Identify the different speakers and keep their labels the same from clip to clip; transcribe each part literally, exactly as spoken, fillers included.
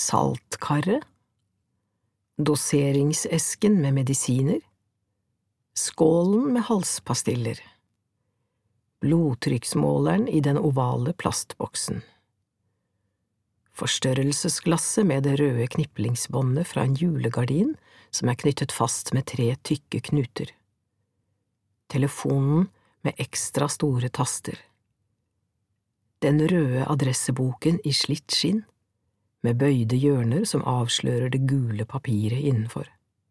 Speaker 1: saltkarret, doseringsesken med medisiner, skålen med halspastiller, blodtrykksmåleren i den ovale plastboksen, forstørrelsesglasset med det røde kniplingsbåndet fra en julegardin som er knyttet fast med tre tykke knuter, telefonen med ekstra store taster, den røde adresseboken i slitt skinn, med bøyde hjørner som avslører det gule papiret innenfor.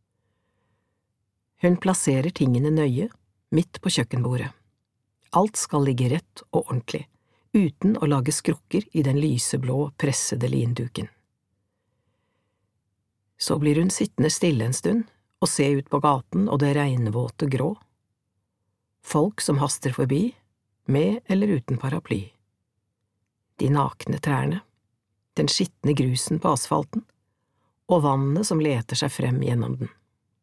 Speaker 1: Hun plasserer tingene nøye, midt på kjøkkenbordet. Alt skal ligge rett og ordentlig, uten å lage skrukker i den lyseblå, pressede linduken. Så blir hun sittende stille en stund og se ut på gaten og det regnvåte grå. Folk som haster forbi, med eller uten paraply. De nakne trærne, den skitne grusen på asfalten, og vannet som leter seg frem gjennom den.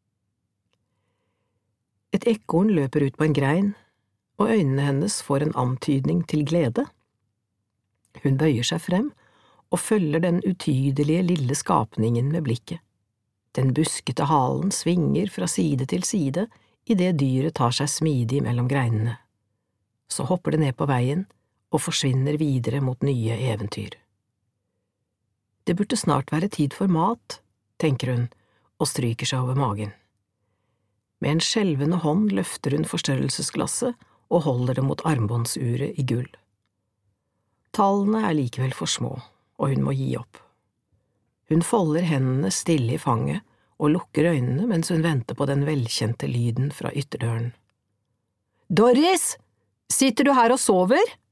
Speaker 1: Et ekorn løper ut på en grein, og øynene hennes får en antydning til glede. Hun bøyer seg frem og følger den utydelige lille skapningen med blikket. Den buskete halen svinger fra side til side i det dyret tar seg smidig mellom greinene. Så hopper det ned på veien og forsvinner videre mot nye eventyr. Det burde snart være tid for mat, tenker hun, og stryker seg over magen. Med en skjelvende hånd løfter hun forstørrelsesglasset og holder det mot armbåndsuret i gull. Tallene er likevel for små, og hun må gi opp. Hun folder hendene stille i fanget og lukker øynene mens hun venter på den velkjente lyden fra ytterdøren. «Doris! Sitter du her og sover?»